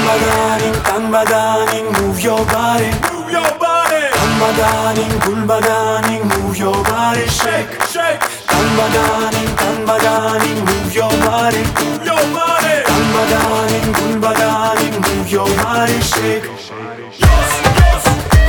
Tanbadaning, move your body, move your body. Tanbadaning, gulbadaning, move your body, shake, shake. Tanbadaning, move your body, move your body. Tanbadaning, gulbadaning, move your body, shake. Yes, yes.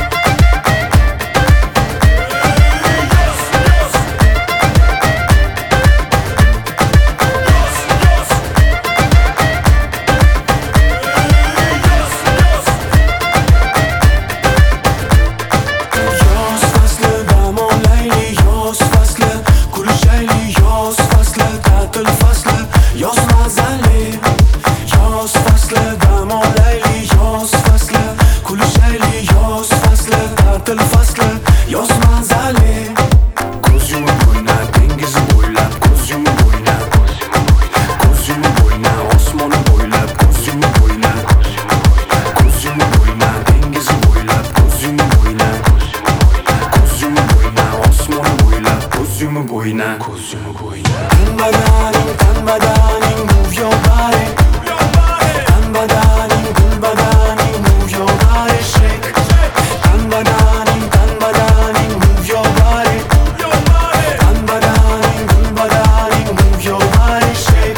Tanbadaning, move your body, Tanbadaning, gulbadaning, move your body, shake. Tanbadaning, move your body, Tanbadaning, gulbadaning, move your body, shake.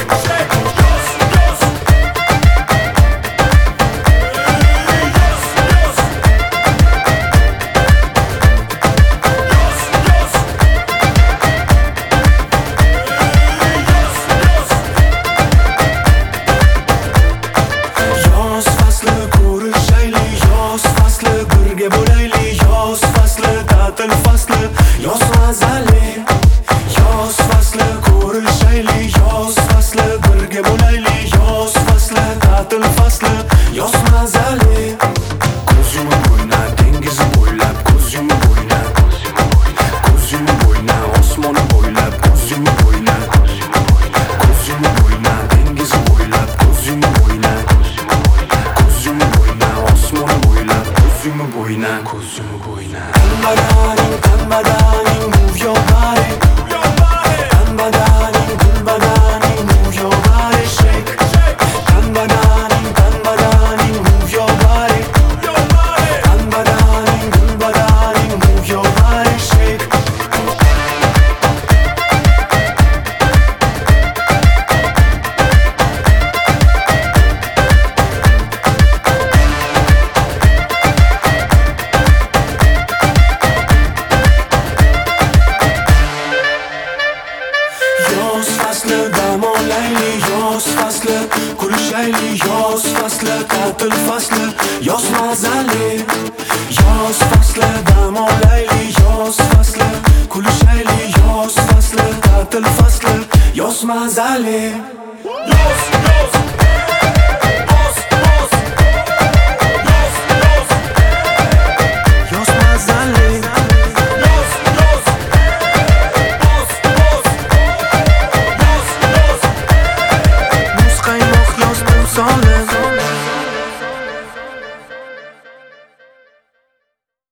Yoz mazali, yoz fasli ko'rishayli, yoz fasli birga bo'layli, yoz fasli ta'til fasli, yoz mazali. Ko'z yumib o'yna, dengiz bo'ylab, ko'z yumib o'yna, ko'z yumib o'yna, osmoni bo'ylab, ko'z yumib o'yna, ko'z yumib o'yna, dengiz bo'ylab, ko'z yumib o'yna, ko'z yumib o'yna, osmoni bo'ylab, ko'z yumib o'yna, ko'z yumib o'yna. Tanbadaning, move your body, Tanbadaning, gulbadaning, move your body, shake. Tanbadaning, move your body, Tanbadaning, gulbadaning, move your body, shake. Yoz fasli dam olayli, yoz fasli kulishayli, yoz fasli ta'til fasli, yoz mazali. Yoz fasli dam olayli, yoz fasli kulishayli, yoz fasli ta'til fasli, yoz mazali.